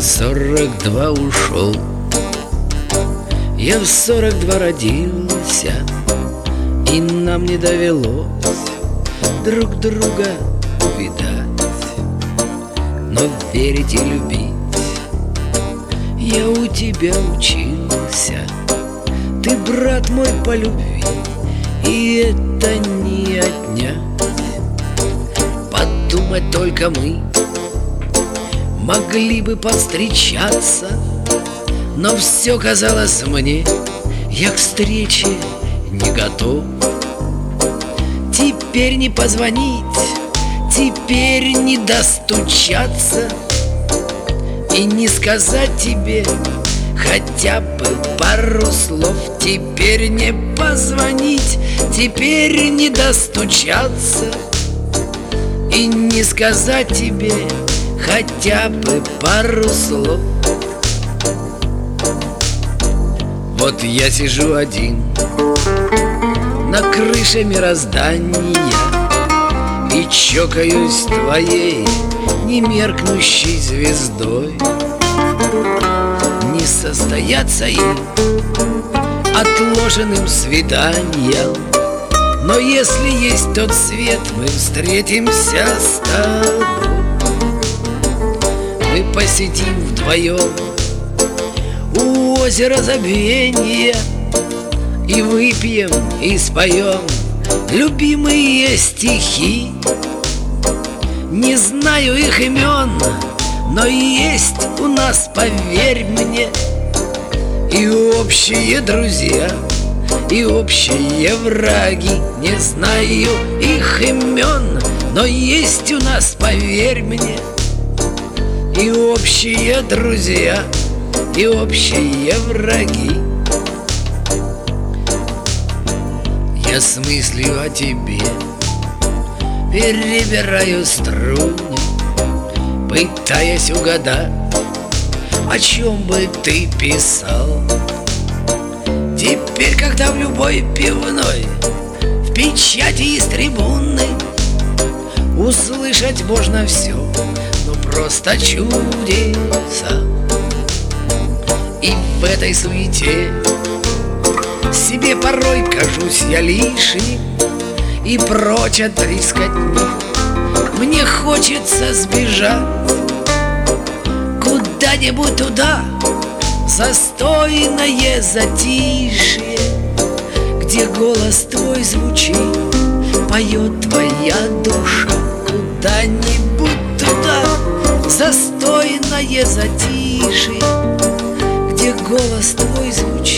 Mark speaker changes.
Speaker 1: 42 ушел, я в 42 родился, и нам не довелось друг друга увидать. Но верить и любить я у тебя учился. Ты, брат мой, по любви, и это не отнять. Подумать только, мы могли бы повстречаться, но все казалось мне, я к встрече не готов. Теперь не позвонить, теперь не достучаться и не сказать тебе хотя бы пару слов. Теперь не позвонить, теперь не достучаться и не сказать тебе хотя бы пару слов. Вот я сижу один на крыше мироздания и чокаюсь твоей немеркнущей звездой. Не состоятся им отложенным свиданием, но если есть тот свет, мы встретимся с тобой. Мы посидим вдвоем у озера забвения и выпьем, и споем любимые стихи. Не знаю их имен, но есть у нас, поверь мне, и общие друзья, и общие враги. Не знаю их имен, но есть у нас, поверь мне, и общие друзья, и общие враги. Я с мыслью о тебе перебираю струны, пытаясь угадать, о чем бы ты писал. Теперь, когда в любой пивной, в печати из трибуны услышать можно все, ну просто чудеса. И в этой суете себе порой кажусь я лишним, и прочь от трескотни мне хочется сбежать куда-нибудь туда, в застойное затишье, где голос твой звучит, поет твоя душа. Куда-нибудь туда, в застойное затишье, где голос твой звучит,